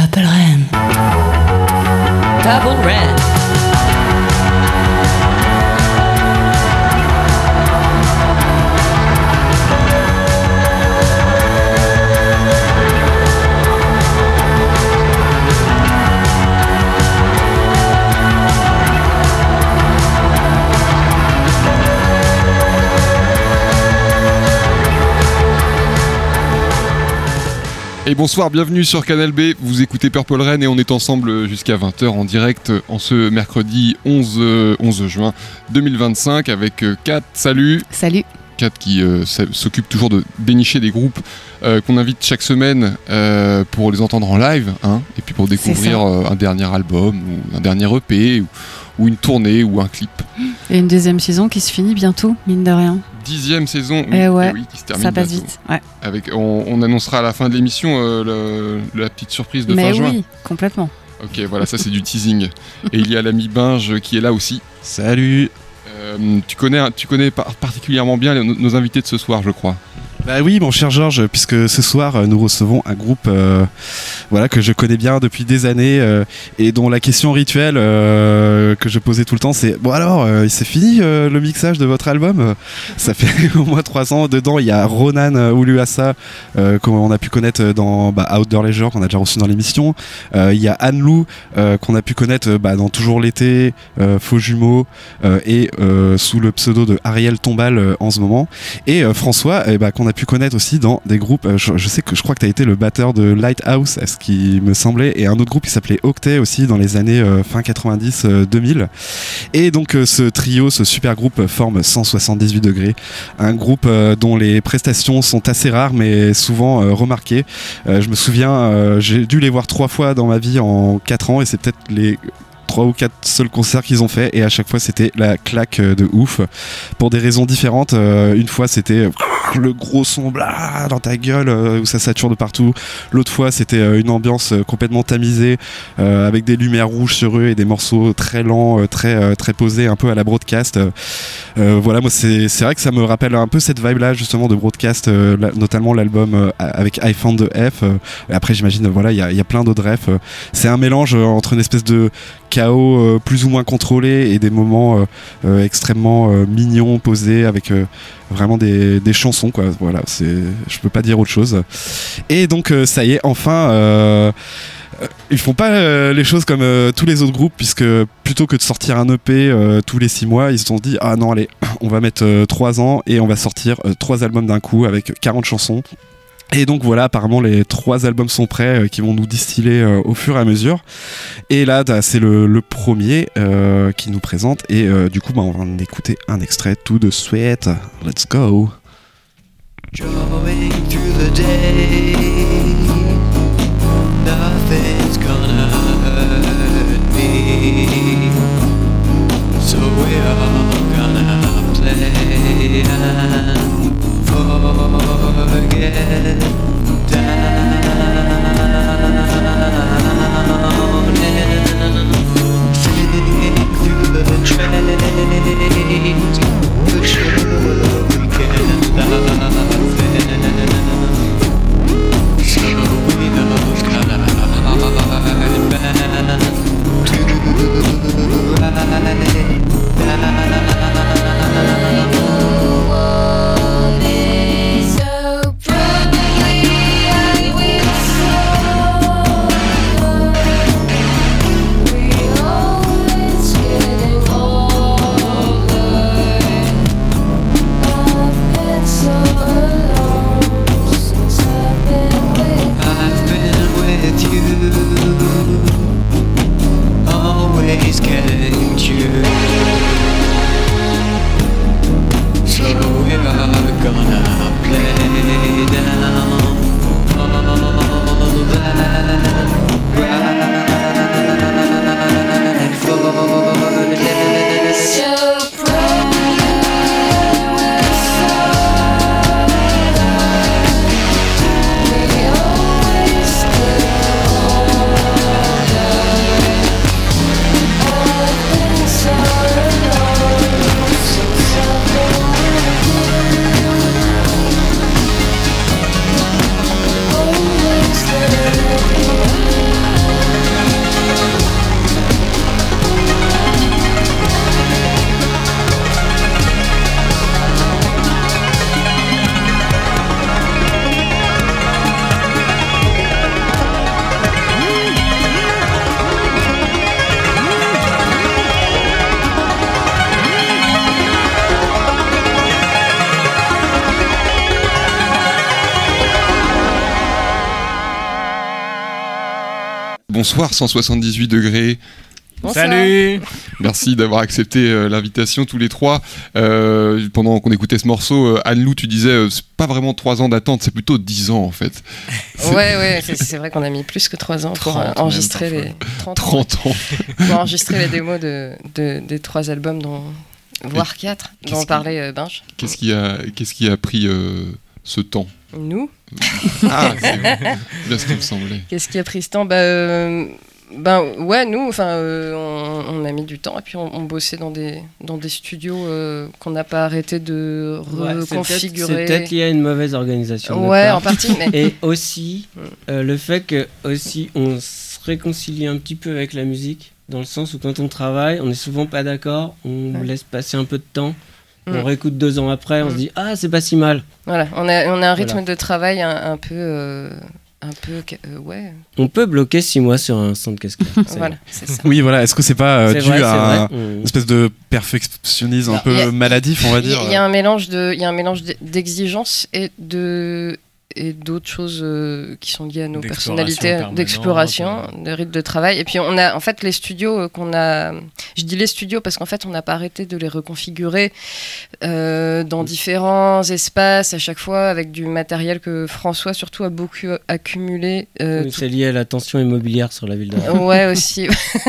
Purple Rain. Purple Rain. Et bonsoir, bienvenue sur Canal B, vous écoutez Purple Rain et on est ensemble jusqu'à 20h en direct en ce mercredi 11 juin 2025 avec Kat, salut. Salut. Kat qui s'occupe toujours de dénicher des groupes qu'on invite chaque semaine pour les entendre en live, hein, et puis pour découvrir un dernier album ou un dernier EP ou une tournée ou un clip. Et une deuxième saison qui se finit bientôt, mine de rien. 10e saison, oui, qui se termine ça passe bientôt. vite. Ouais. On annoncera à la fin de l'émission la petite surprise de fin juin. Mais oui, complètement. Ok, voilà, ça c'est du teasing. Et il y a l'ami Binge qui est là aussi. Salut. Tu connais particulièrement bien nos invités de ce soir, je crois. Bah oui, mon cher Georges, puisque ce soir nous recevons un groupe que je connais bien depuis des années et dont la question rituelle que je posais tout le temps, c'est bon alors, c'est fini le mixage de votre album. Ça fait au moins 3 ans. Dedans, il y a Ronan Uluasa qu'on a pu connaître dans Outdoor Leisure, qu'on a déjà reçu dans l'émission. Il y a Anne-Lou qu'on a pu connaître dans Toujours l'été, Faux Jumeaux et sous le pseudo de Ariel Tombal en ce moment. Et François, qu'on a pu connaître aussi dans des groupes, je crois que tu as été le batteur de Lighthouse, à ce qui me semblait, et un autre groupe qui s'appelait Octet aussi dans les années fin 90-2000. Et donc ce trio, ce super groupe forme 178 degrés, un groupe dont les prestations sont assez rares mais souvent remarquées. Je me souviens, j'ai dû les voir 3 fois dans ma vie en 4 ans et c'est peut-être les 3 ou 4 seuls concerts qu'ils ont fait et à chaque fois c'était la claque de ouf pour des raisons différentes. Une fois c'était le gros son dans ta gueule où ça sature de partout, l'autre fois c'était une ambiance complètement tamisée avec des lumières rouges sur eux et des morceaux très lents, très posés, un peu à la Broadcast. Voilà, moi c'est vrai que ça me rappelle un peu cette vibe là justement de Broadcast, notamment l'album avec I Found the F. Et après j'imagine il y a plein d'autres refs. C'est un mélange entre une espèce de chaos plus ou moins contrôlé et des moments extrêmement mignons, posés avec vraiment des chansons quoi. Voilà, je peux pas dire autre chose. Et donc ça y est, enfin ils font pas les choses comme tous les autres groupes, puisque plutôt que de sortir un EP tous les 6 mois, ils se sont dit ah non allez, on va mettre 3 ans et on va sortir 3 albums d'un coup avec 40 chansons. Et donc voilà, apparemment les 3 albums sont prêts qui vont nous distiller au fur et à mesure. Et là c'est le premier qui nous présente et du coup on va en écouter un extrait tout de suite. Let's go. Drawing through the day, nothing's gonna hurt me, so we're all gonna play and forget down and sing through the trains, for sure we can love it. Bonsoir 178 degrés. Bonsoir. Salut. Merci d'avoir accepté l'invitation tous les trois. Pendant qu'on écoutait ce morceau, Anne-Lou, tu disais c'est pas vraiment 3 ans d'attente, c'est plutôt 10 ans en fait. Ouais, c'est vrai qu'on a mis plus que 3 ans pour 30 enregistrer même, les 30 ans. pour enregistrer les démos des 3 albums, voire 4, dont parlait Binge. Qu'est-ce qui a pris ce temps? Nous, Ah, c'est bien ce qui me semblait. qu'est-ce qui a pris ce temps? Ouais, nous, on a mis du temps et puis on bossait dans des studios qu'on n'a pas arrêté de reconfigurer. C'est peut-être lié à une mauvaise organisation. de Ouais, part. en partie, mais Et aussi, le fait que aussi on se réconcilie un petit peu avec la musique, dans le sens où quand on travaille, on n'est souvent pas d'accord, on laisse passer un peu de temps, on réécoute 2 ans après, on se dit ah c'est pas si mal. voilà, on a un rythme Voilà. de travail un peu, ouais, On peut bloquer 6 mois sur un son de casque. voilà, c'est ça. Oui, voilà. Est-ce que c'est pas C'est dû vrai, c'est à vrai. une espèce de perfectionnisme un Il y peu a- maladif, on va dire? Il y a un mélange d'exigences et d'autres choses qui sont liées à nos D'exploration personnalités, permanente, d'exploration, de rythme de travail. Et puis on a en fait les studios je dis les studios parce qu'en fait on n'a pas arrêté de les reconfigurer dans différents espaces à chaque fois avec du matériel que François surtout a beaucoup accumulé. Oui, c'est lié à la tension immobilière sur la ville de Rennes. Ouais aussi.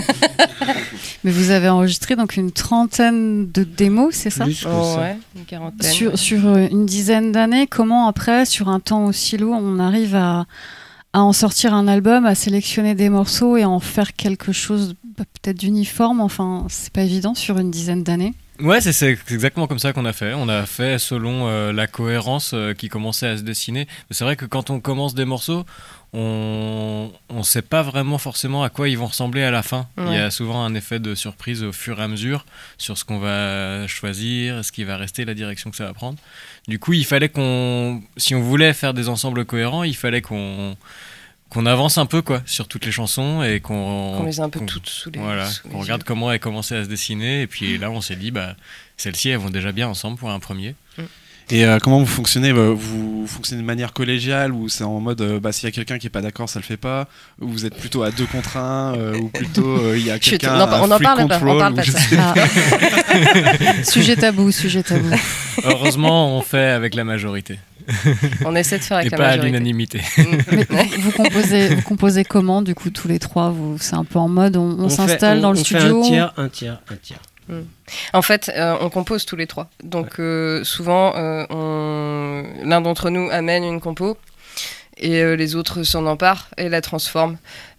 Mais vous avez enregistré donc une trentaine de démos, c'est ça? Plus que ça. Ouais, une quarantaine. Sur une dizaine d'années, comment après, sur un temps aussi lourd, on arrive à en sortir un album, à sélectionner des morceaux et à en faire quelque chose peut-être d'uniforme? Enfin, c'est pas évident sur une dizaine d'années. Ouais, c'est exactement comme ça qu'on a fait. On a fait selon la cohérence qui commençait à se dessiner. Mais c'est vrai que quand on commence des morceaux, on sait pas vraiment forcément à quoi ils vont ressembler à la fin. Ouais. Il y a souvent un effet de surprise au fur et à mesure sur ce qu'on va choisir, ce qui va rester, la direction que ça va prendre. Du coup, il fallait si on voulait faire des ensembles cohérents, il fallait qu'on avance un peu quoi sur toutes les chansons et qu'on les a un peu qu'on- toutes sous les Voilà, sous les qu'on regarde yeux. comment elles commençaient à se dessiner et puis là on s'est dit celles-ci elles vont déjà bien ensemble pour un premier. Et comment vous fonctionnez? Vous fonctionnez de manière collégiale ou c'est en mode s'il y a quelqu'un qui est pas d'accord, ça le fait pas? Ou vous êtes plutôt à 2 contre 1 ou plutôt il y a Chut, quelqu'un on en free parle pas, control, on parle ou pas de je ça. sais- Ah. Sujet tabou. Heureusement on fait avec la majorité On essaie de faire avec et la pas à majorité. l'unanimité. Mais vous composez comment du coup tous les trois? C'est un peu en mode on fait- s'installe dans le on studio. fait un tiers. En fait, on compose tous les 3. Donc souvent, l'un d'entre nous amène une compo et les autres s'en emparent et la transforment.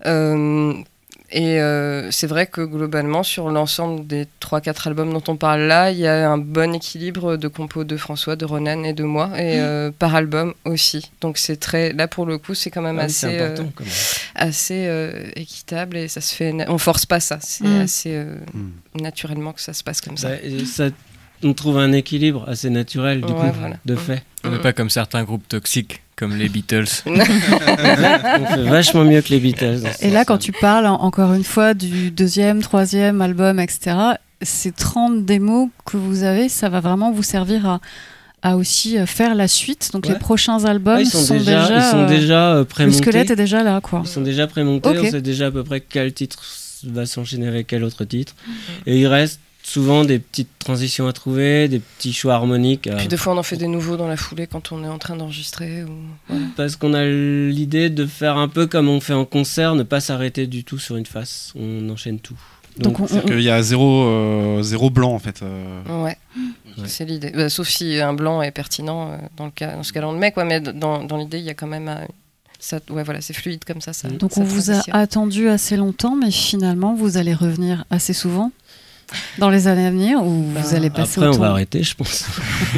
C'est vrai que globalement, sur l'ensemble des 3-4 albums dont on parle là, il y a un bon équilibre de compos de François, de Ronan et de moi, et par album aussi. Donc c'est très, là pour le coup, c'est quand même C'est assez, important quand même. assez équitable et ça se fait. On force pas ça, c'est assez naturellement que ça se passe comme ça. On trouve un équilibre assez naturel du Ouais, coup, voilà. de fait. On n'est pas comme certains groupes toxiques comme les Beatles. On fait vachement mieux que les Beatles. dans ce Et là, sens-là. quand tu parles encore une fois du 2e, 3e album, etc., ces 30 démos que vous avez, ça va vraiment vous servir à aussi faire la suite. Donc Ouais. les prochains albums Ouais, ils sont déjà le prémontés. squelette est déjà là, quoi. Ils sont déjà prémontés, Ok. on sait déjà à peu près quel titre va s'enchaîner avec quel autre titre. Et il reste souvent des petites transitions à trouver, des petits choix harmoniques. Puis des fois, on en fait des nouveaux dans la foulée quand on est en train d'enregistrer. Voilà. Parce qu'on a l'idée de faire un peu comme on fait en concert, ne pas s'arrêter du tout sur une face. On enchaîne tout. Donc C'est-à-dire qu'il y a zéro blanc en fait. Ouais, c'est l'idée. Sauf si un blanc est pertinent, dans ce cas-là, on le met, quoi. Mais dans l'idée, il y a quand même. Voilà, c'est fluide comme ça. Donc ça on vous a transitionne. attendu assez longtemps, mais finalement, vous allez revenir assez souvent dans les années à venir ou vous allez passer Après, au on va temps? arrêter, je pense.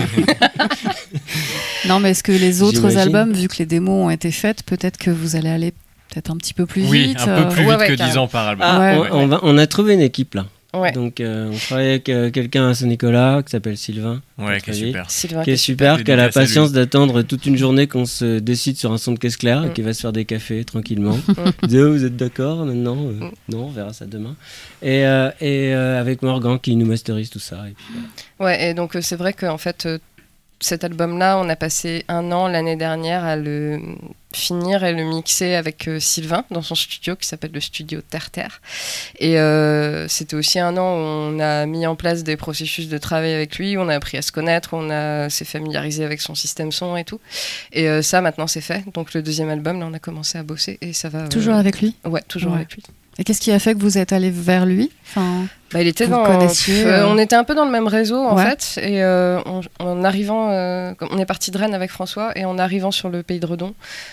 Non, mais est-ce que les autres J'imagine. albums, vu que les démos ont été faites, peut-être que vous allez aller peut-être un petit peu plus Oui, vite? un peu plus vite Ouais, que carrément. 10 ans par album. Ah, Ouais. on a trouvé une équipe là. Ouais. Donc on travaille avec quelqu'un à Saint-Nicolas qui s'appelle Sylvain. Ouais, qui est super. Sylvain, Qui est super, qui a la Dédicace à lui. patience d'attendre toute une journée qu'on se décide sur un son de caisse claire et qui va se faire des cafés tranquillement. Il dit, oh, vous êtes d'accord maintenant Non, on verra ça demain. Et avec Morgan qui nous masterise tout ça. Et puis, voilà. Ouais, et donc c'est vrai qu'en fait, cet album-là, on a passé 1 an l'année dernière à le finir et le mixer avec Sylvain dans son studio qui s'appelle le studio Terre-Terre. Et c'était aussi un an où on a mis en place des processus de travail avec lui, on a appris à se connaître, s'est familiarisé avec son système son et tout. Et ça, maintenant, c'est fait. Donc le deuxième album, là, on a commencé à bosser et ça va... Toujours avec lui? Ouais, toujours avec lui. Et qu'est-ce qui a fait que vous êtes allé vers lui? Il était vous connaissiez, on était un peu dans le même réseau en Ouais. fait, et en arrivant, on est parti de Rennes avec François, et en arrivant sur le pays de Redon,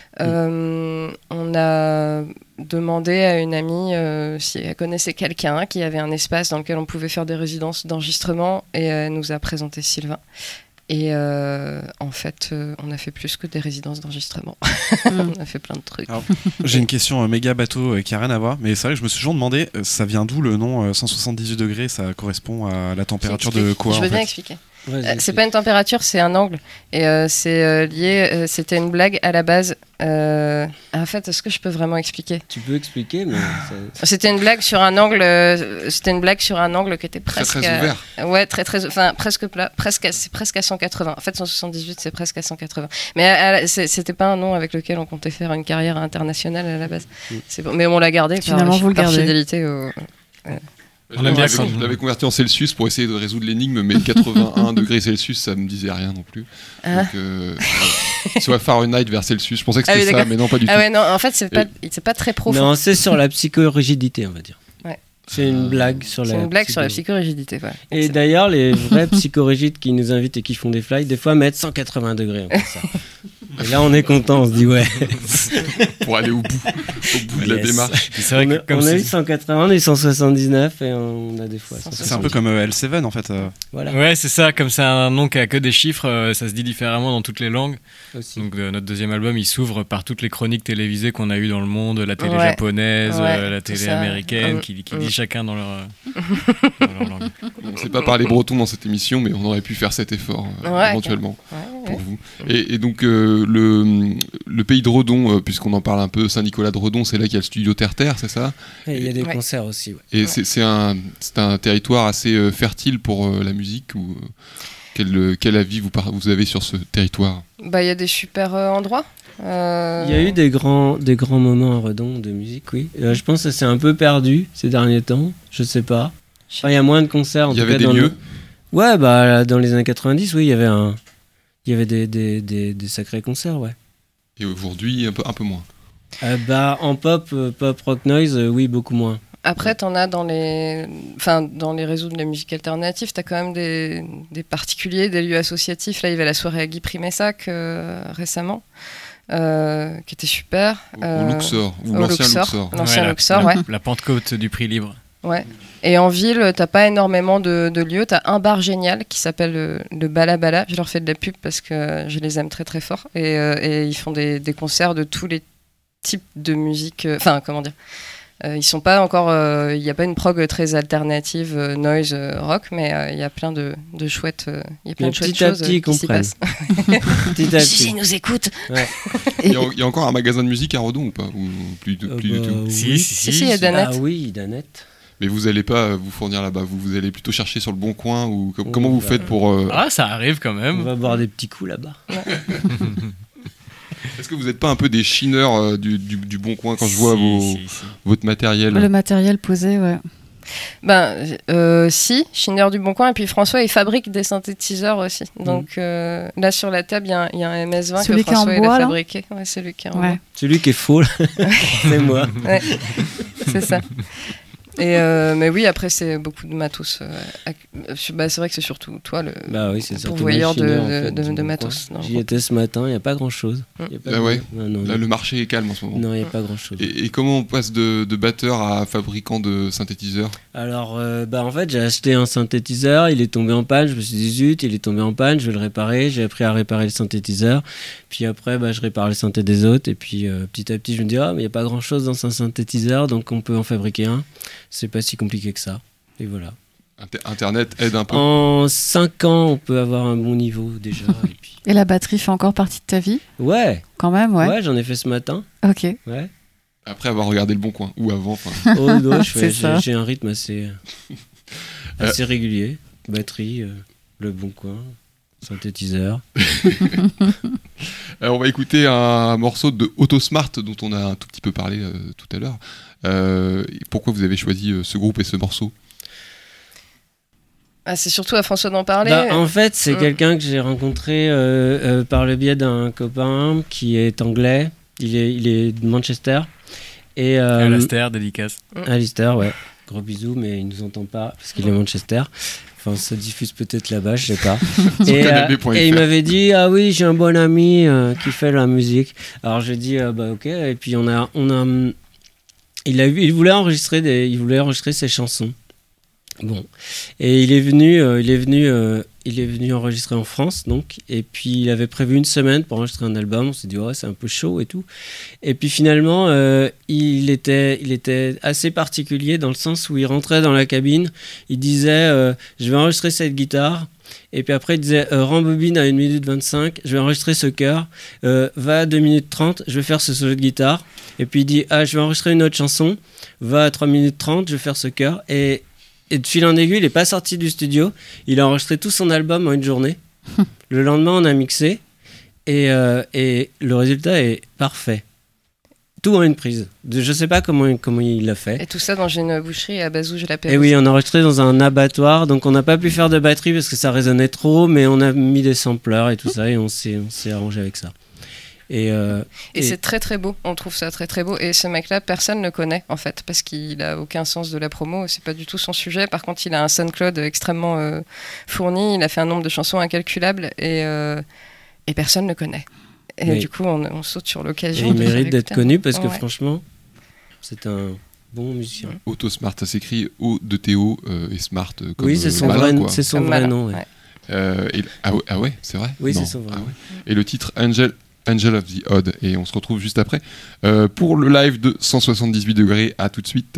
on a demandé à une amie si elle connaissait quelqu'un qui avait un espace dans lequel on pouvait faire des résidences d'enregistrement, et elle nous a présenté Sylvain. Et en fait, on a fait plus que des résidences d'enregistrement. On a fait plein de trucs. Alors, j'ai une question méga bateau qui a rien à voir, mais c'est vrai que je me suis toujours demandé, ça vient d'où le nom 178 degrés? Ça correspond à la température de quoi Je en veux bien fait expliquer. Vas-y, C'est pas une température, c'est un angle. Et c'est lié. C'était une blague à la base. En fait, est-ce que je peux vraiment expliquer? Tu peux expliquer, mais C'était une blague sur un angle. C'était une blague sur un angle qui était presque très ouvert. Ouais, très, enfin presque plat, c'est presque à 180. En fait, 178, c'est presque à 180. Mais c'était pas un nom avec lequel on comptait faire une carrière internationale à la base. Mais on l'a gardé Finalement, vous le par gardez. fidélité au. On aime bien Je quand- l'avais converti en Celsius pour essayer de résoudre l'énigme, mais 81 degrés Celsius, ça me disait rien non plus. Ah. Donc, soit Fahrenheit vers Celsius, je pensais que Ah c'était oui, ça, d'accord. mais non, pas du Ah tout. ouais, non, en fait, c'est pas très profond. non, c'est sur la psychorigidité, on va dire. Ouais. C'est une blague sur C'est la. une blague sur la psycho- psychorigidité. Ouais. Et d'ailleurs, les vrais psychorigides qui nous invitent et qui font des flights, des fois mettent 180 degrés. On fait ça. Et là, on est content, on se dit ouais. Pour aller au bout de la Yes. démarche. C'est vrai On que a, comme on a eu c'est- 180, on a eu 179 et on a des fois. C'est un peu comme L7 en fait. Voilà. Ouais, c'est ça, comme c'est un nom qui a que des chiffres, ça se dit différemment dans toutes les langues. Aussi. Donc notre deuxième album, il s'ouvre par toutes les chroniques télévisées qu'on a eues dans le monde, la télé Ouais. japonaise, Ouais, la c'est télé ça. américaine, qui dit chacun dans leur langue. On ne sait pas parler breton dans cette émission, mais on aurait pu faire cet effort Ouais, éventuellement Ouais, pour vous. Et donc le pays de Redon, puisqu'on en parle un peu, Saint-Nicolas de Redon, c'est là qu'il y a le studio Terre-Terre, c'est ça? Et il y a des Ouais. concerts aussi. Ouais. Et c'est un territoire assez fertile pour la musique ou quel avis vous avez sur ce territoire? Bah, il y a des super endroits. Il y a eu des grands moments à Redon de musique, oui. Je pense que ça s'est un peu perdu ces derniers temps. Je sais pas. Enfin, il y a moins de concerts. En Il y tout avait cas, des dans lieux? Ouais, bah dans les années 90, oui, il y avait des sacrés concerts, ouais. Et aujourd'hui, un peu moins. Bah en pop rock noise, oui, beaucoup moins. Après, t'en as dans les réseaux de la musique alternative, t'as quand même des particuliers, des lieux associatifs. Là, il y avait la soirée à Guy Primessac récemment, qui était super. Au Luxor, ou au l'ancien Luxor. Luxor. L'ancien Ouais, Luxor, ouais. La Pentecôte du prix libre. Ouais. Et en ville, t'as pas énormément de lieux. T'as un bar génial qui s'appelle le Balabala. Je leur fais de la pub parce que je les aime très très fort. Et ils font des concerts de tous les types de musique. Enfin, comment dire. Ils sont pas encore. Il n'y a pas une prog très alternative, noise, rock, mais il y a plein de chouettes. Il y a plein Mais de chouettes petit à choses petit, ils qui s'y comprennent. passent. Petit à Gigi petit. nous écoute. Il y a encore un magasin de musique à Redon ou pas? Ou plus du Bah, tout? Si, Si, il y a Danette. Ah oui, Danette. Mais vous allez pas vous fournir là-bas, vous allez plutôt chercher sur le bon coin ou comment Oh, vous bah. faites pour... Ah, ça arrive quand On même. va boire des petits coups là-bas. Est-ce que vous n'êtes pas un peu des chineurs du bon coin quand je vois Si. votre matériel? Le matériel posé, ouais. Si, Schneider du Bon Coin. Et puis François, il fabrique des synthétiseurs aussi. Donc là, sur la table, il y a un MS-20 Celui que qui est en François il bois, a là fabriqué. Ouais, c'est lui qui est en Ouais. Celui qui est faux, là, c'est moi. bois. Ouais, c'est ça. Et mais oui, après, c'est beaucoup de matos. C'est vrai que c'est surtout toi le Bah oui, c'est surtout pourvoyeur machinaire, en de fait, du bon matos. coin. Non, J'y étais ce matin, il n'y a pas grand-chose. Y a pas Ah ouais. Non, Là, le marché est calme en ce moment. non, il n'y a pas grand-chose. Et comment on passe de batteur à fabricant de synthétiseurs? Alors, en fait, j'ai acheté un synthétiseur, il est tombé en panne, je me suis dit zut, il est tombé en panne, je vais le réparer. J'ai appris à réparer le synthétiseur. Puis après, je répare le synthé des autres. Et puis petit à petit, je me dis, mais il n'y a pas grand-chose dans un synthétiseur, donc on peut en fabriquer un. C'est pas si compliqué que ça. Et voilà. Internet aide un peu. En 5 ans, on peut avoir un bon niveau déjà. Et puis... Et la batterie fait encore partie de ta vie? Ouais, Quand même, ouais. j'en ai fait ce matin. Ok. Ouais. Après avoir regardé le bon coin, ou avant. Oh, non, C'est ça. j'ai un rythme assez régulier. Batterie, le bon coin, synthétiseur. On va écouter un morceau de Autosmart dont on a un tout petit peu parlé tout à l'heure. Pourquoi vous avez choisi ce groupe et ce morceau ? C'est surtout à François d'en parler. En fait, c'est quelqu'un que j'ai rencontré par le biais d'un copain qui est anglais. Il est de Manchester. Et, Alastair, dédicace. Alistair, ouais. Gros bisous, mais il nous entend pas parce qu'il est Manchester. Enfin, ça diffuse peut-être là-bas, je sais pas. Et il m'avait dit, ah oui, j'ai un bon ami qui fait la musique. Alors j'ai dit, bah ok. Et puis il voulait enregistrer ses chansons. Bon, et il est venu enregistrer en France, donc, et puis il avait prévu une semaine pour enregistrer un album. On s'est dit ouais, c'est un peu chaud et tout. Et puis finalement, il était assez particulier dans le sens où il rentrait dans la cabine, il disait je vais enregistrer cette guitare. Et puis après, il disait rembobine à 1 minute 25, je vais enregistrer ce chœur, va à 2 minutes 30, je vais faire ce solo de guitare. Et puis il dit je vais enregistrer une autre chanson, va à 3 minutes 30, je vais faire ce chœur. Et de fil en aiguille, il n'est pas sorti du studio. Il a enregistré tout son album en une journée. Le lendemain, on a mixé. Et le résultat est parfait. Tout en une prise. Je ne sais pas comment il l'a fait. Et tout ça dans une boucherie à Bazouges-la-Pérouse. Et oui, on a enregistré dans un abattoir. Donc on n'a pas pu faire de batterie parce que ça résonnait trop. Mais on a mis des samplers et tout ça. Et on s'est arrangé avec ça. Et c'est très très beau, on trouve ça très très beau. Et ce mec-là, personne ne le connaît en fait, parce qu'il a aucun sens de la promo, c'est pas du tout son sujet. Par contre, il a un SoundCloud extrêmement fourni, il a fait un nombre de chansons incalculable et personne ne le connaît. Et du coup, on saute sur l'occasion. Et il mérite d'être connu parce que franchement, c'est un bon musicien. Autosmart, ça s'écrit O de Théo et Smart comme oui, c'est son malin, vrai, c'est son vrai nom. Ouais. Ah ouais, c'est vrai. Oui, c'est son vrai nom. Ouais. Et le titre Angel of the Odd, et on se retrouve juste après pour le live de 178 degrés. À tout de suite.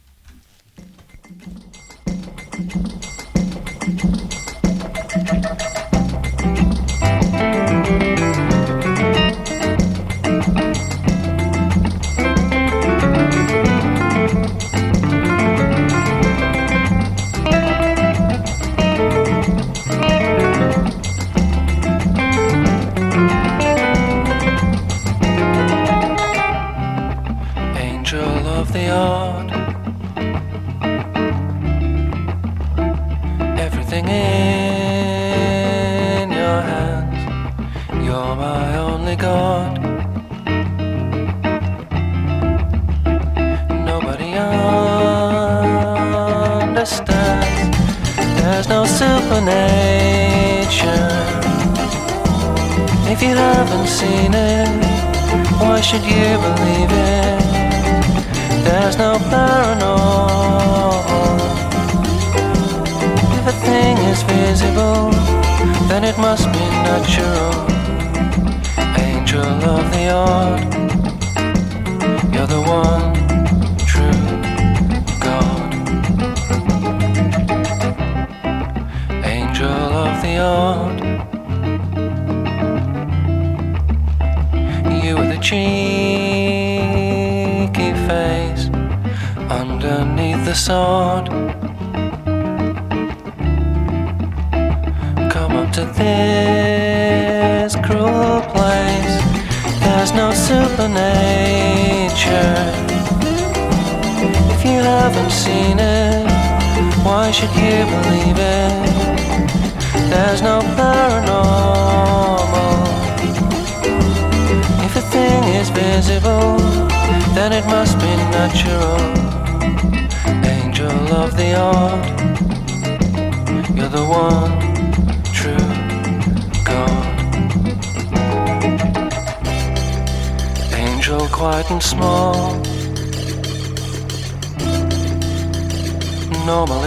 Everything in your hands, you're my only God. Nobody understands, there's no super nature. If you haven't seen it, why should you believe it? There's no paranormal. If a thing is visible, then it must be natural. Angel of the odd, you're the one true God. Angel of the odd, you with a cheeky face underneath the sod. Come up to this cruel place, there's no super nature. If you haven't seen it, why should you believe it? There's no paranormal. If a thing is visible, then it must be natural. Angel of the odd, you're the one true God. Angel quiet and small, normal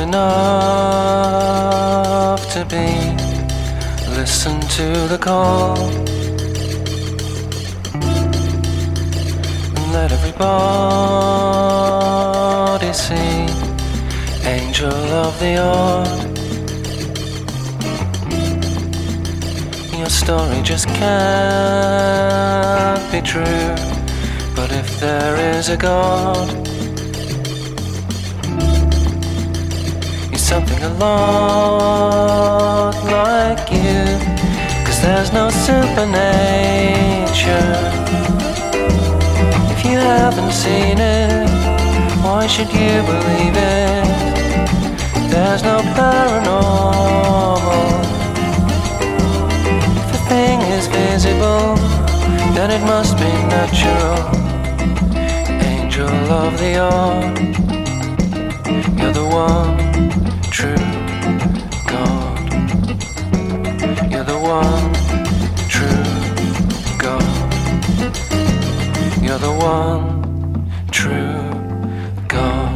enough to be. Listen to the call, and let everybody see. Angel of the odd, your story just can't be true. But if there is a God, he's something a lot like you. 'Cause there's no supernature. If you haven't seen it, why should you believe it? There's no paranormal. If a thing is visible, then it must be natural. Angel of the odd, you're the one true God. You're the one true God. You're the one true God.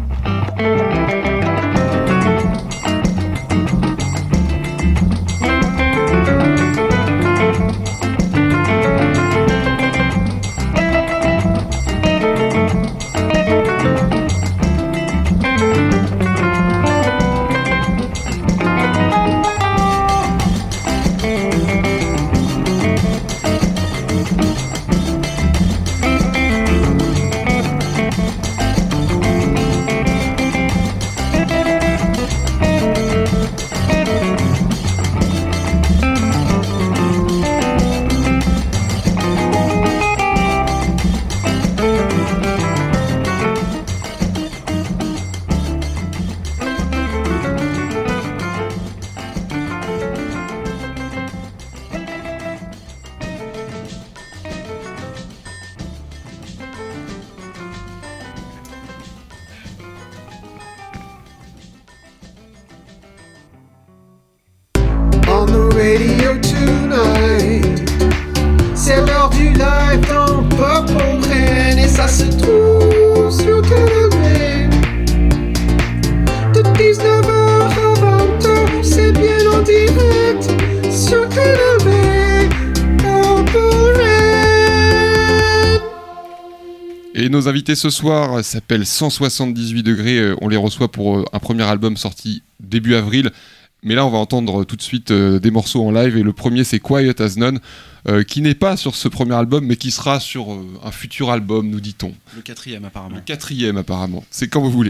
On the radio tonight, c'est l'heure du live dans Pop on Rennes et ça se trouve sur Canal B. De 19h à 20h, c'est bien en direct sur Canal B. Pop on Rennes. Et nos invités ce soir s'appellent 178 degrés. On les reçoit pour un premier album sorti début avril. Mais là, on va entendre tout de suite des morceaux en live. Et le premier, c'est Quiet as None, qui n'est pas sur ce premier album, mais qui sera sur un futur album, nous dit-on. Le quatrième, apparemment. Le quatrième, apparemment. C'est quand vous voulez.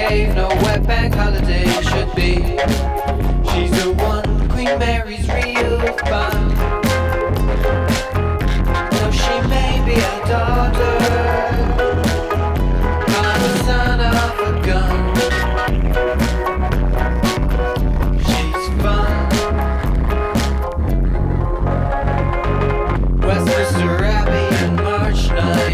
gave, no wet bank holiday should be. She's the one, Queen Mary's real fun. Though she may be a daughter, I'm the son of a gun. She's fun. Westminster Abbey in March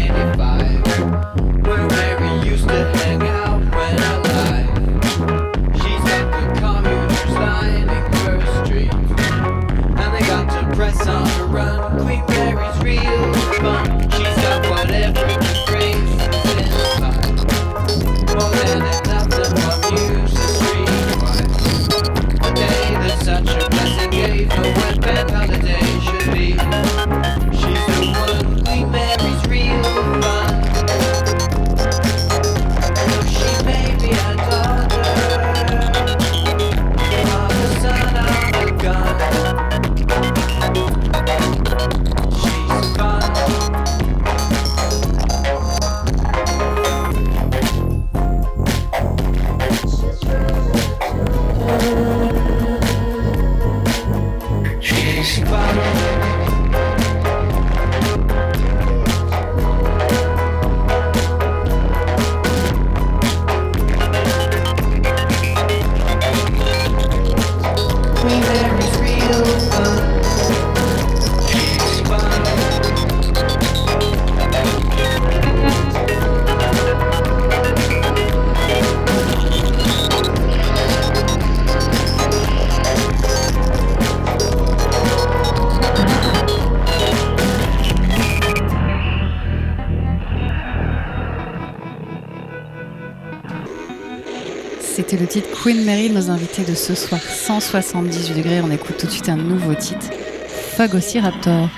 '95, where Mary used to hang out when alive. She's got the communers lining First Street, and they got to press on to run. Queen Mary's real fun. She's got whatever the phrase is inside, more than enough to amuse the streetwise. A day that such a blessing gave, no wet band holiday should be. She's the one, Queen Mary's real fun. Though she may be a daughter of the son of a gun, she's fun. She's fun. Queen Mary's real fun. She's fun. C'était le titre Queen Mary, nos invités de ce soir 178 degrés. On écoute tout de suite un nouveau titre, Phagocyrator.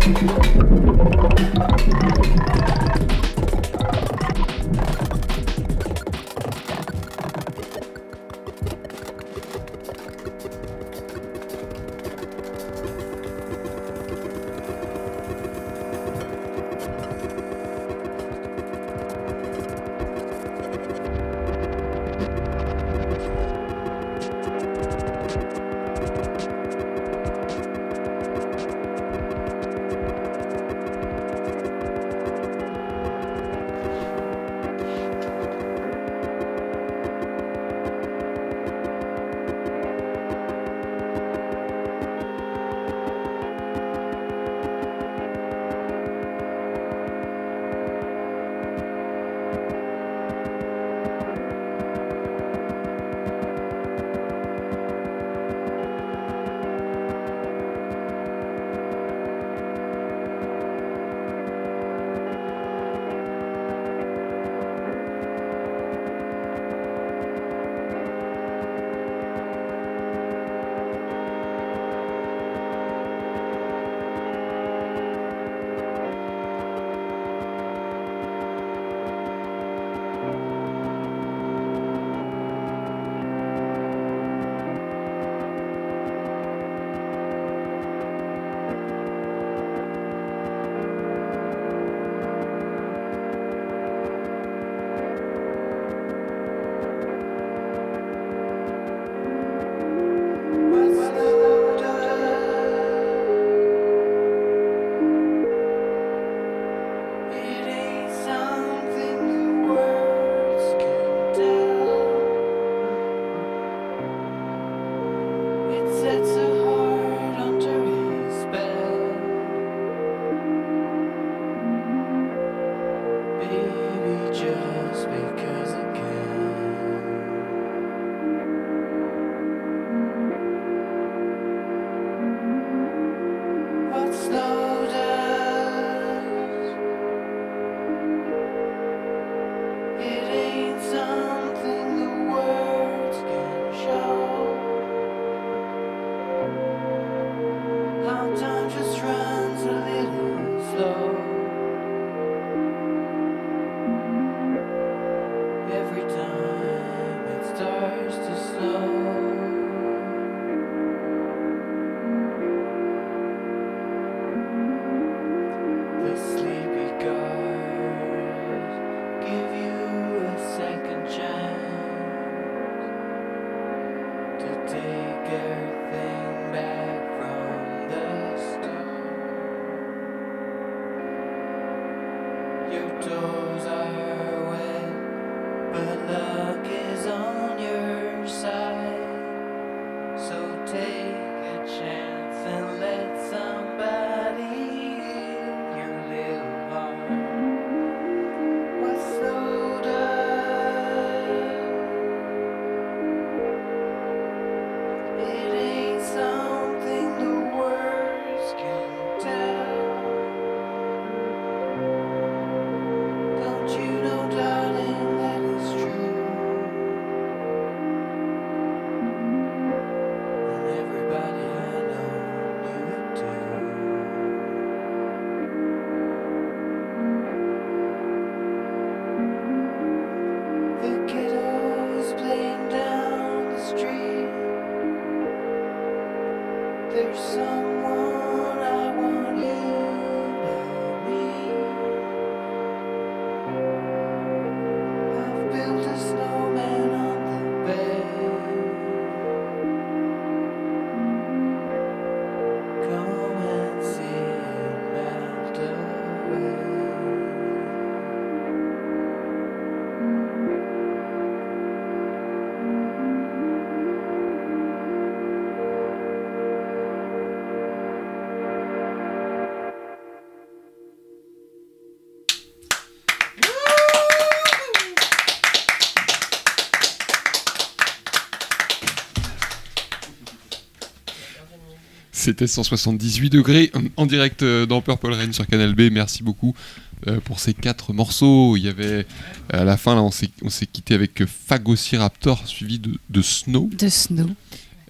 C'était 178 degrés en direct dans Purple Rain sur Canal B. Merci beaucoup pour ces 4 morceaux. Il y avait à la fin là, on s'est quitté avec Phagocyraptor suivi de Snow. De Snow.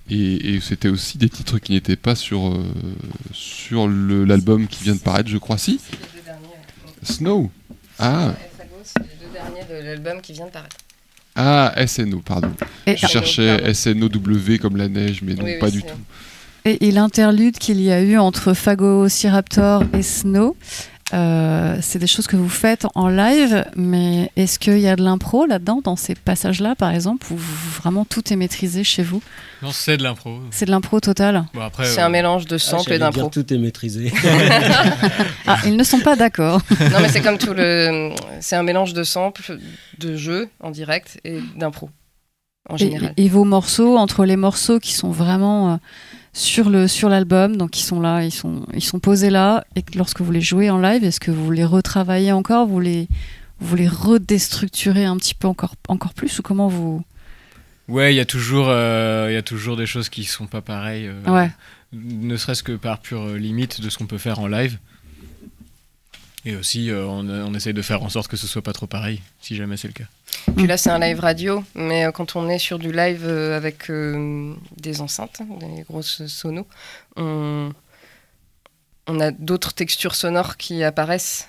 Et c'était aussi des titres qui n'étaient pas sur l'album qui vient de paraître, je crois. Si. C'est les deux derniers. Snow. Ah. Fago, c'est les deux derniers de l'album qui vient de paraître. Ah, SNO, pardon. Et, Je cherchais SNOW comme la neige, mais non, Oui, pas oui, du c'est- tout. et l'interlude qu'il y a eu entre Phagocyraptor et Snow, c'est des choses que vous faites en live, mais est-ce qu'il y a de l'impro là-dedans, dans ces passages-là, par exemple, où vraiment tout est maîtrisé chez vous? Non, c'est de l'impro. C'est de l'impro total. Bon, après, C'est un mélange de sample et j'allais d'impro. dire, tout est maîtrisé. Ah, ils ne sont pas d'accord. Non, mais c'est comme tout le. C'est un mélange de samples, de jeux en direct et d'impro, en général. Et vos morceaux, entre les morceaux qui sont vraiment sur l'album, donc ils sont là, ils sont posés là, et que lorsque vous les jouez en live, est-ce que vous les retravaillez encore, vous les redéstructurez un petit peu encore plus, ou comment vous... Ouais, il y a toujours des choses qui sont pas pareilles. Ouais. Ne serait-ce que par pure limite de ce qu'on peut faire en live. Et aussi, on essaye de faire en sorte que ce soit pas trop pareil, si jamais c'est le cas. Puis là, c'est un live radio, mais quand on est sur du live avec des enceintes, des grosses sonos, on a d'autres textures sonores qui apparaissent,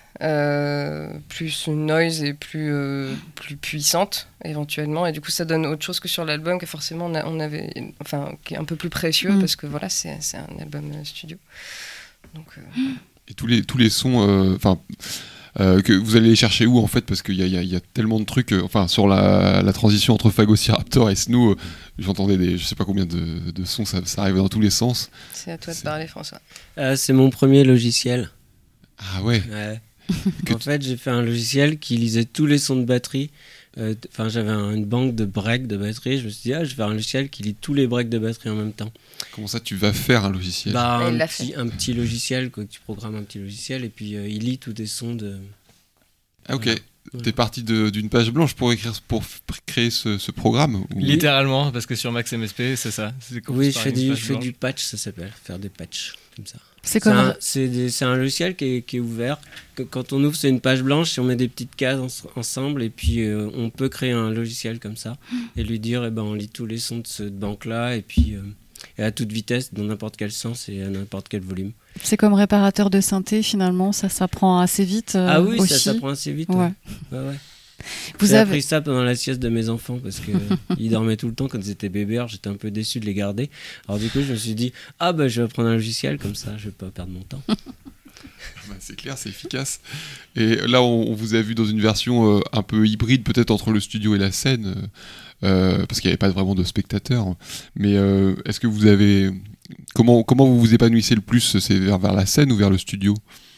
plus noise et plus puissantes éventuellement, et du coup ça donne autre chose que sur l'album, que forcément on avait, enfin, qui est un peu plus précieux, parce que voilà, c'est un album studio. Donc, Et tous les sons, que vous allez les chercher où en fait, parce qu'il y a tellement de trucs, sur la transition entre Phagocyraptor et Snow, j'entendais je sais pas combien de sons, ça arrive dans tous les sens. c'est à toi de parler, François. C'est mon premier logiciel. Ah ouais. Ouais. En fait, j'ai fait un logiciel qui lisait tous les sons de batterie. J'avais une banque de breaks de batterie. Je me suis dit, je vais faire un logiciel qui lit tous les breaks de batterie en même temps. Comment ça, tu vas faire un logiciel? il l'a Un petit logiciel, quoi, que tu programmes un petit logiciel et puis il lit tous tes sons de. Ah ok. Voilà. T'es parti d'une page blanche pour créer ce programme ou... Littéralement, parce que sur Max MSP, c'est ça. Oui, je fais du patch, ça s'appelle, faire des patchs comme ça. C'est comme... C'est un logiciel qui est ouvert. Quand on ouvre, c'est une page blanche et on met des petites cases ensemble et puis on peut créer un logiciel comme ça et lui dire, on lit tous les sons de cette banque-là et puis et à toute vitesse, dans n'importe quel sens et à n'importe quel volume. C'est comme réparateur de synthé, finalement, ça s'apprend assez vite Ah oui, aussi. ça s'apprend assez vite. Ouais. Ouais. Vous J'ai avez... appris ça pendant la sieste de mes enfants parce qu'ils dormaient tout le temps quand ils étaient bébés. Alors j'étais un peu déçu de les garder. Alors du coup, je me suis dit, je vais prendre un logiciel comme ça, je vais pas perdre mon temps. C'est clair, c'est efficace. Et là, on vous a vu dans une version un peu hybride, peut-être entre le studio et la scène, parce qu'il n'y avait pas vraiment de spectateurs. Mais est-ce que vous avez... Comment vous vous épanouissez le plus? C'est vers la scène ou vers le studio?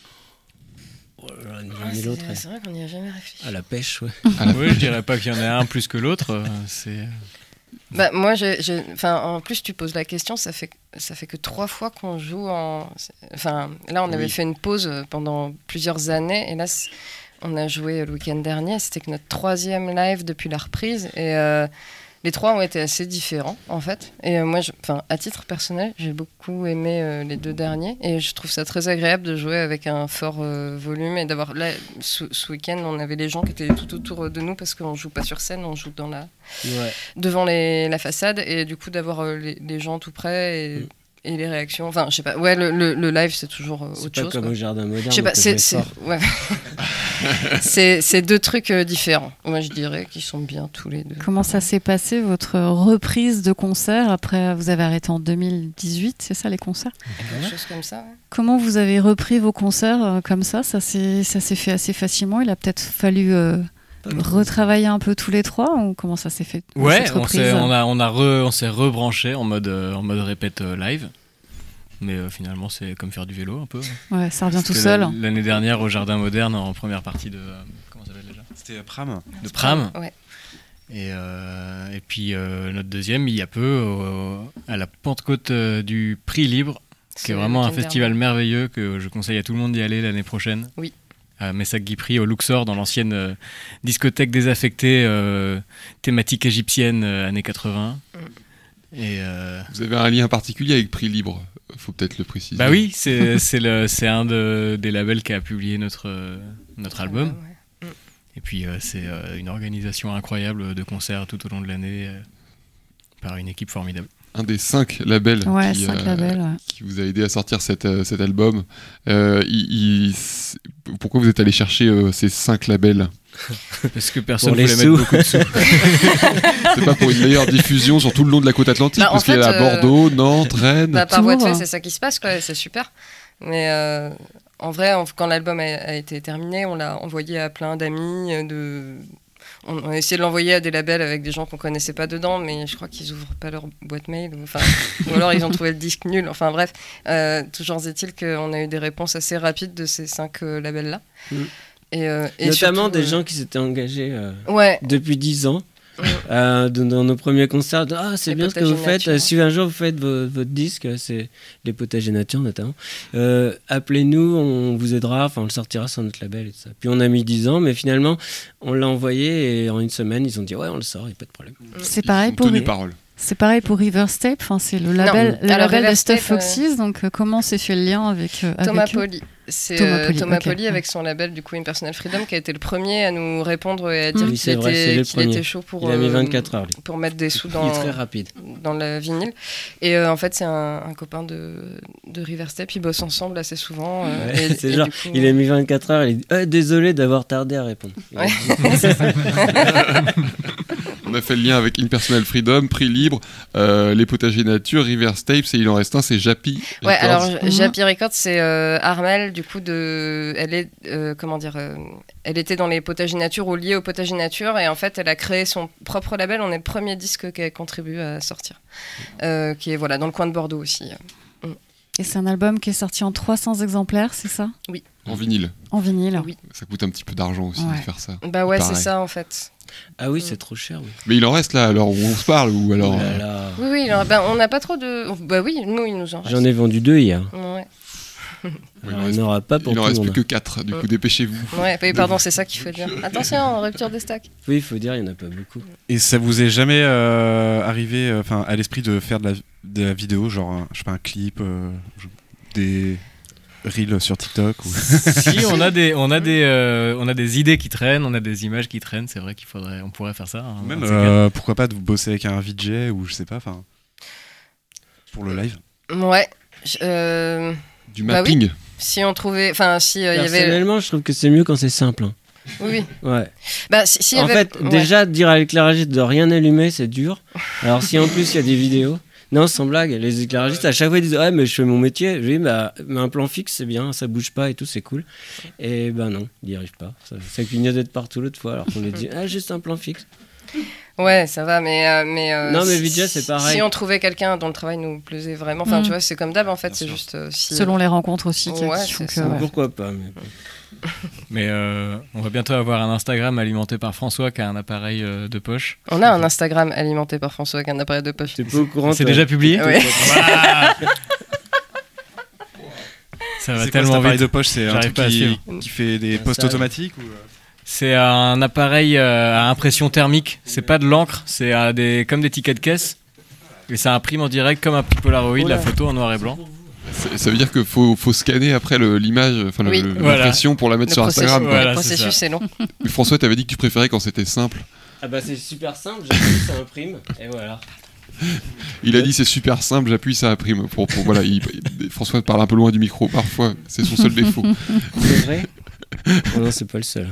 C'est vrai qu'on n'y a jamais réfléchi. À la pêche, ouais. Oui, je dirais pas qu'il y en a un plus que l'autre. Moi, en plus, tu poses la question, ça fait que 3 fois qu'on joue en... Enfin, là, on avait fait une pause pendant plusieurs années, et là, on a joué le week-end dernier, c'était que notre 3e live depuis la reprise, et les 3 ont été assez différents, en fait. Et moi, à titre personnel, j'ai beaucoup aimé les 2 derniers, et je trouve ça très agréable de jouer avec un fort volume, et d'avoir... Là, ce week-end, on avait les gens qui étaient tout autour de nous, parce qu'on joue pas sur scène, on joue devant la façade, et du coup, d'avoir les gens tout près, et les réactions, enfin, je sais pas, le live, c'est toujours autre chose. C'est pas comme au Jardin Moderne. Je sais pas, c'est 2 trucs différents. Moi, je dirais qu'ils sont bien tous les 2. Comment ça s'est passé, votre reprise de concert après, vous avez arrêté en 2018, c'est ça, les concerts? Quelque chose comme ça, ouais. Comment vous avez repris vos concerts comme ça s'est fait assez facilement? Il a peut-être fallu retravailler un peu tous les 3, ou comment ça s'est fait? Ouais, cette reprise on s'est rebranché en mode répète live. Mais finalement, c'est comme faire du vélo un peu. Ouais, ça revient tout seul. L'année dernière au Jardin Moderne, en première partie de... comment ça s'appelle déjà? C'était Pram. De Pram. Ouais. Et puis notre deuxième, il y a peu, à la Pentecôte du Prix Libre, qui est vraiment un festival merveilleux que je conseille à tout le monde d'y aller l'année prochaine. Oui. À Messac-Guipry, au Luxor, dans l'ancienne discothèque désaffectée, thématique égyptienne, années 80. Et Vous avez un lien particulier avec Prix Libre, faut peut-être le préciser. Bah oui, c'est un des labels qui a publié notre album. Ouais. Et puis c'est une organisation incroyable de concerts tout au long de l'année par une équipe formidable. un des 5 labels, Ouais, 5 labels. Ouais. qui vous a aidé à sortir cet album. Pourquoi vous êtes allé chercher ces 5 labels? Parce que personne Pour les voulait mettre beaucoup de sous. C'est pas pour une meilleure diffusion sur tout le long de la côte atlantique, Bah, en parce qu'il y a fait, Bordeaux, Nantes, Rennes. Bah, par voie de Tours. fait, c'est ça qui se passe, quoi, c'est super. Mais en vrai, quand l'album a été terminé, on l'a envoyé à plein d'amis. On a essayé de l'envoyer à des labels avec des gens qu'on connaissait pas dedans, mais je crois qu'ils ouvrent pas leur boîte mail. Ou alors ils ont trouvé le disque nul. Enfin bref, toujours est-il qu'on a eu des réponses assez rapides de ces 5 labels-là. Et Notamment surtout, des gens qui s'étaient engagés Ouais. depuis 10 ans. Dans nos premiers concerts, c'est Les bien ce que potagers vous faites. nature. Si un jour vous faites votre disque, c'est les potagers nature notamment, appelez-nous, on vous aidera, enfin on le sortira sur notre label et tout ça. Puis on a mis 10 ans, mais finalement on l'a envoyé et en une semaine ils ont dit ouais on le sort, il n'y a pas de problème. C'est Ils pareil ont pour tenu parole. C'est pareil pour Riverstape, enfin, c'est le label, Alors, label de Riverstape, Stuff Foxes, donc comment s'est fait le lien avec Thomas avec eux Poli. C'est Thomas Poli, ok. Poli avec son label du coup Impersonal Freedom qui a été le premier à nous répondre et à dire Oui, qu'il c'est vrai, c'est le qu'il était premier. chaud pour, Il a mis 24 heures lui. pour mettre des sous Il est très dans, rapide. dans la vinyle. Et en fait, c'est un copain de Riverstape. Ils bossent ensemble assez souvent. Ouais, c'est et genre, du coup, il a mis 24 heures, il dit désolé d'avoir tardé à répondre. Il a Ouais. dit, On a fait le lien avec Impersonal Freedom, Prix Libre, Les Potagers Nature, Riverstape, et il en reste un, c'est Jappy. Ouais, Records. alors Jappy Records, c'est Armel, du coup, elle est, elle était dans les potagers nature ou liée aux potagers nature, et en fait, elle a créé son propre label. On est le premier disque qu'elle contribue à sortir, qui est voilà, dans le coin de Bordeaux aussi. Et c'est un album qui est sorti en 300 exemplaires, c'est ça? En vinyle. En vinyle. Oui. Ça coûte un petit peu d'argent aussi Ouais. de faire ça. Bah ouais, Pareil. c'est ça, en fait. ah oui, c'est trop cher. Oui. Mais il en reste là, alors où on se parle, ou alors... Oh là là. Oui, oui, alors, on n'a pas trop de... Bah oui, nous, il nous en reste. J'en ai vendu 2 hier. Ouais. il Alors, en il n'y en aura pas pour il tout en le reste monde. plus que 4, du coup dépêchez-vous. Ouais, oui, pardon, c'est ça qu'il faut dire. Attention, rupture des stocks. Oui, il faut dire, il n'y en a pas beaucoup. Et ça vous est jamais arrivé à l'esprit de faire de la vidéo, genre je sais pas, un clip, des reels sur TikTok ou... Si, on a des idées qui traînent, on a des images qui traînent. C'est vrai on pourrait faire ça. Hein, Même un de ces quatre. pourquoi pas de bosser avec un VJ ou je sais pas, enfin pour le live. Ouais. Du Bah mapping. Si on trouvait... Enfin, si il y avait... Personnellement, je trouve que c'est mieux quand c'est simple. Hein. Oui, oui. Ouais. Bah, si il y En avait... fait, ouais. déjà, dire à l'éclairagiste de rien allumer, c'est dur. Alors, si en plus il y a des vidéos. Non, sans blague, les éclairagistes à chaque fois ils disent ouais, mais je fais mon métier. Je dis bah, mais un plan fixe c'est bien, ça bouge pas et tout, c'est cool. Et ben non, ils n'y arrivent pas. Ça clignote de partout l'autre fois alors qu'on lui dit juste un plan fixe. Ouais, ça va, mais Non, mais VJ, c'est pareil. Si on trouvait quelqu'un dont le travail nous plaisait vraiment, enfin, tu vois, c'est comme d'hab, en fait, Bien c'est sûr. juste... si... Selon les rencontres aussi qui Ouais, font c'est que... ça. ouais. Pourquoi pas mais... Mais on va bientôt avoir un Instagram alimenté par François qui a un appareil de poche. On a un Instagram alimenté par François avec un appareil de poche. T'es pas au courant. C'est toi. déjà publié. Ouais. Voilà. Ça va C'est quoi cet tellement appareil vite. de poche, c'est un J'arrive truc pas à suivre. qui fait des Un postes sale. automatiques ou C'est un appareil à impression thermique. C'est pas de l'encre, c'est comme des tickets de caisse. Et ça imprime en direct comme un petit Polaroid Oula. la photo en noir et blanc. Ça veut dire qu'il faut scanner après l'image, enfin Oui. Voilà. l'impression pour la mettre Le sur Instagram. processus, quoi. Voilà, le c'est processus ça. est long. Mais François, t'avais dit que tu préférais quand c'était simple. Ah bah c'est super simple, j'appuie, ça imprime et voilà. Il a dit c'est super simple, j'appuie, ça imprime. Voilà, François parle un peu loin du micro parfois, c'est son seul défaut. C'est vrai. Oh non, c'est pas le seul.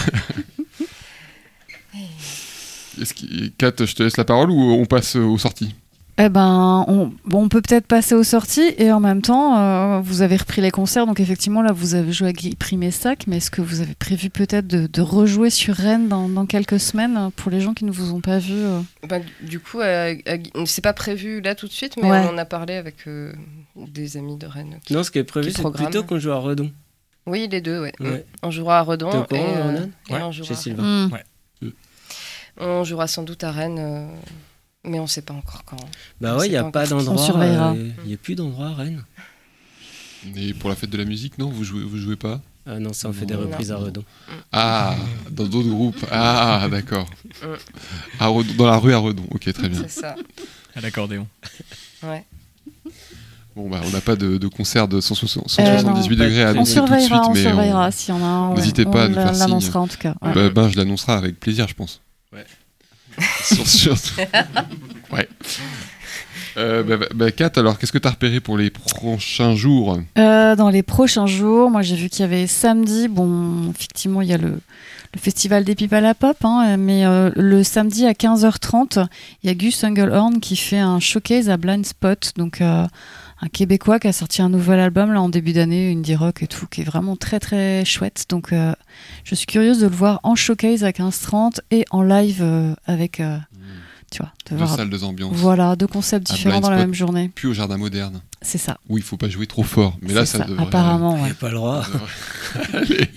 Kat, je te laisse la parole ou on passe aux sorties? Eh ben, on peut peut-être passer aux sorties et en même temps, vous avez repris les concerts, donc effectivement là vous avez joué à Guy Messac, mais est-ce que vous avez prévu peut-être de rejouer sur Rennes dans quelques semaines pour les gens qui ne vous ont pas vu Bah, du coup, c'est pas prévu là tout de suite, mais Ouais. on en a parlé avec des amis de Rennes. Non, ce qui est prévu, Qui c'est programme. plutôt qu'on joue à Redon. Oui, les deux, ouais. Ouais. On jouera à T'es Redon au courant, et Vernon on jouera. Chez Sylvain. On jouera sans doute à Rennes, mais on sait pas encore quand. Bah On ouais, sait il n'y a pas pas encore. d'endroit. On surveillera. Il n'y a plus d'endroit à Rennes. Et pour la fête de la musique, non, vous jouez pas? Ah non, ça on fait des Non. reprises à Redon. Ah, dans d'autres groupes. Ah, d'accord. À Redon, dans la rue à Redon. Ok, très bien. C'est ça. À l'accordéon. Ouais. Bon, bah, on n'a pas de concert de 178 non. degrés à On On annoncer tout de suite, surveillera, mais surveillera s'il y en a un. N'hésitez pas à nous faire signe. l'annoncera en tout cas. ouais. Ben, je l'annoncerai avec plaisir, je pense. Ouais. Surtout. Ouais. Kat, alors qu'est-ce que tu as repéré pour les prochains jours? Dans les prochains jours, moi j'ai vu qu'il y avait samedi, bon, effectivement, il y a le festival des pipes à la pop, hein, mais le samedi à 15h30, il y a Gus Engelhorn qui fait un showcase à Blind Spot, donc un Québécois qui a sorti un nouvel album là en début d'année, indie rock et tout, qui est vraiment très très chouette. Donc je suis curieuse de le voir en showcase à 15h30 et en live avec, tu vois, Deux salles, deux ambiances. Voilà, deux concepts différents dans la même journée. Puis au Jardin Moderne. C'est ça. Où il faut pas jouer trop fort. Mais là, ça devrait... Apparemment, Il n'y a pas le droit. Allez.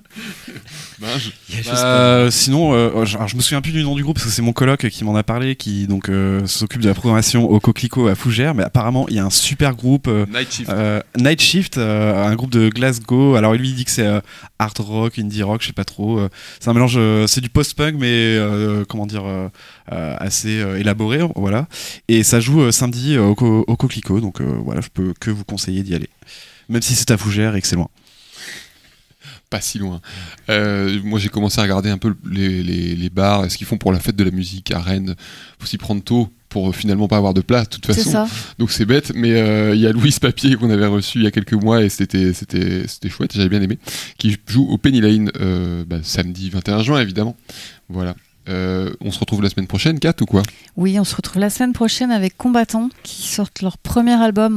Sinon, alors, je me souviens plus du nom du groupe parce que c'est mon coloc qui m'en a parlé, qui donc s'occupe de la programmation au Coquelicot à Fougères, mais apparemment il y a un super groupe Night Shift, un groupe de Glasgow. Alors lui il dit que c'est hard rock, indie rock, je sais pas trop. C'est un mélange, c'est du post-punk mais comment dire assez élaboré, voilà. Et ça joue samedi au Coquelicot, donc voilà, je peux que vous conseiller d'y aller, même si c'est à Fougères et que c'est loin. Pas si loin. Moi, j'ai commencé à regarder un peu les bars, ce qu'ils font pour la fête de la musique à Rennes. Faut s'y prendre tôt pour finalement pas avoir de place, de toute façon. C'est ça. Donc c'est bête, mais il y a Louise Papier qu'on avait reçu il y a quelques mois et c'était chouette, j'avais bien aimé, qui joue au Penny Lane samedi 21 juin, évidemment. Voilà. On se retrouve la semaine prochaine, Kat, ou quoi? Oui, on se retrouve la semaine prochaine avec Combattants, qui sortent leur premier album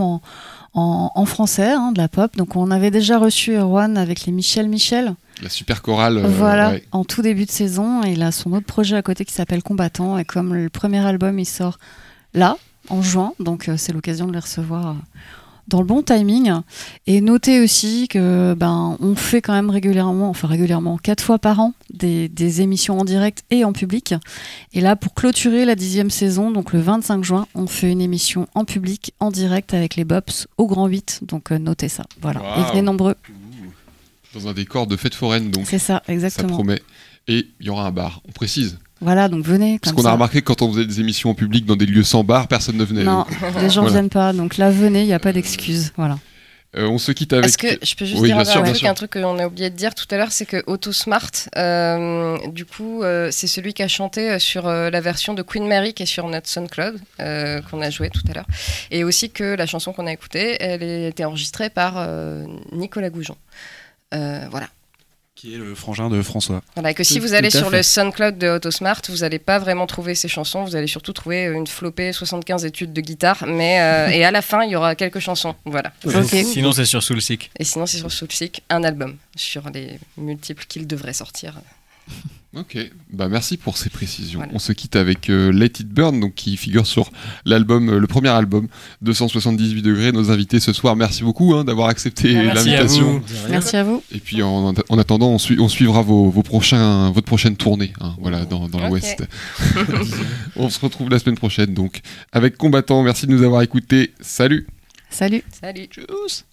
en français, hein, de la pop. Donc on avait déjà reçu Erwan avec les Michel. La super chorale. Voilà, ouais. en tout début de saison. Et il a son autre projet à côté qui s'appelle Combattant. Et comme le premier album, il sort là, en juin. Donc c'est l'occasion de les recevoir dans le bon timing. Et notez aussi que on fait quand même régulièrement 4 fois par an des émissions en direct et en public. Et là, pour clôturer la 10e saison, donc le 25 juin, on fait une émission en public, en direct avec les Bops au Grand 8. Donc notez ça. Voilà. Wow. Et venez nombreux. Dans un décor de fête foraine, donc. C'est ça, exactement. Ça promet. Et il y aura un bar, on précise. Voilà, donc venez. Parce qu'on a remarqué que quand on faisait des émissions en public dans des lieux sans bar, personne ne venait. Non, les gens ne viennent pas. Donc là, venez, il n'y a pas d'excuse. Voilà. On se quitte avec... Est-ce que je peux juste dire un truc qu'on a oublié de dire tout à l'heure, c'est que Autosmart, du coup, c'est celui qui a chanté sur la version de Queen Mary qui est sur notre SoundCloud, qu'on a joué tout à l'heure. Et aussi que la chanson qu'on a écoutée, elle a été enregistrée par Nicolas Goujon. Voilà. Qui est le frangin de François. Voilà, et que si vous allez sur le SoundCloud de Autosmart, vous n'allez pas vraiment trouver ces chansons, vous allez surtout trouver une flopée 75 études de guitare, mais et à la fin, il y aura quelques chansons. Voilà. Okay. Sinon, c'est sur Soulseek. Et sinon, c'est sur Soulseek, un album sur les multiples qu'il devrait sortir. Ok, merci pour ces précisions. Voilà. On se quitte avec Let It Burn, donc qui figure sur l'album, le premier album, 278 degrés. Nos invités ce soir, merci beaucoup d'avoir accepté l'invitation. Merci à vous. Et puis en attendant, on suivra votre prochaine tournée, voilà, dans l'Ouest. On se retrouve la semaine prochaine, donc avec Combattants. Merci de nous avoir écoutés. Salut. Salut. Salut. Tchuss.